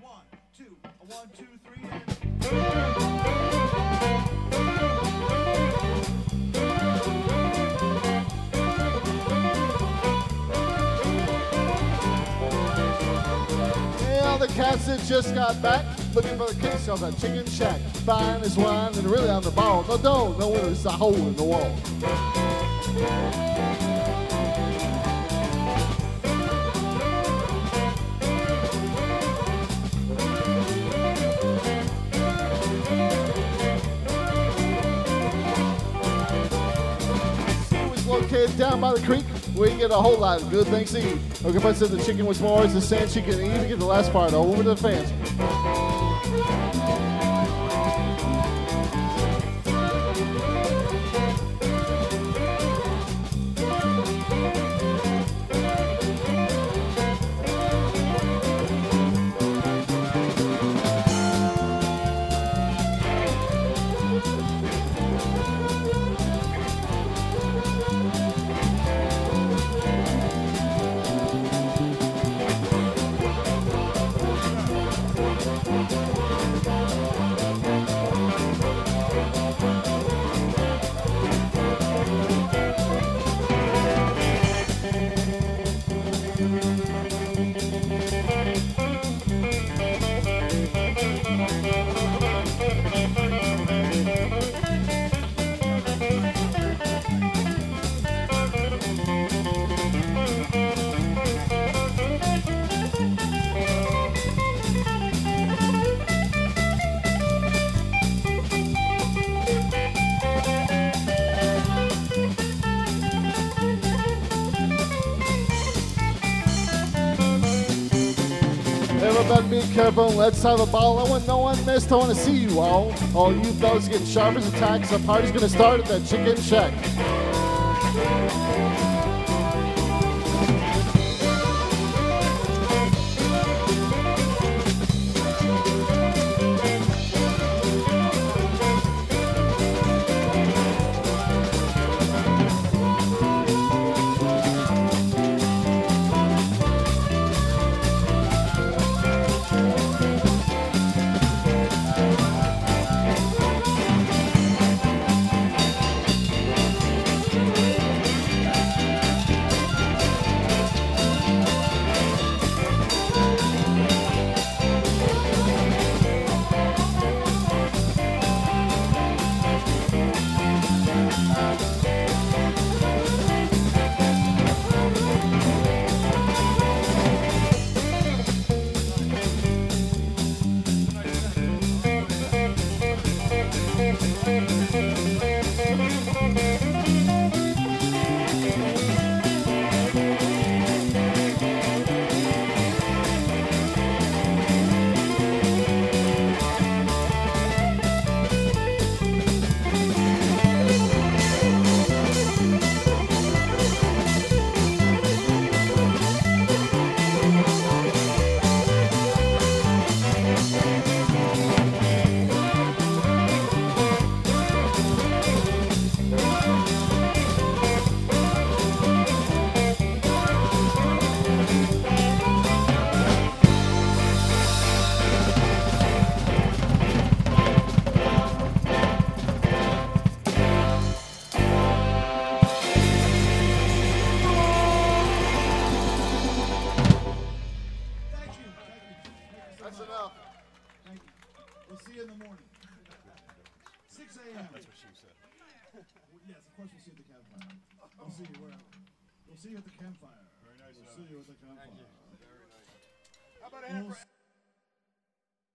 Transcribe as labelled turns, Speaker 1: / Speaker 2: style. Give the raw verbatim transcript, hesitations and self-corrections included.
Speaker 1: one, two, a one, two, three, and...
Speaker 2: Yeah, the cats that just got back, looking for the case of that chicken shack. Fine as wine and really on the ball. No dough, no winner, it's a hole in the wall. Located down by the creek, we can get a whole lot of good things to eat. Okay, said the chicken was more as the sand she can even get the last part over to the fans. Everybody be careful, let's have a ball. I want no one missed, I want to see you all. All you fellas getting sharp as a tack, so party's gonna start at that chicken shack. That's enough.
Speaker 1: Thank you. We'll see you in the morning. six a m
Speaker 3: That's what she said.
Speaker 1: Yes, of course we'll see you at the campfire. We'll see you where? We'll see you at the campfire.
Speaker 3: Very nice.
Speaker 1: We'll see you at the campfire.
Speaker 3: Thank you. Very nice.
Speaker 1: How about a hand for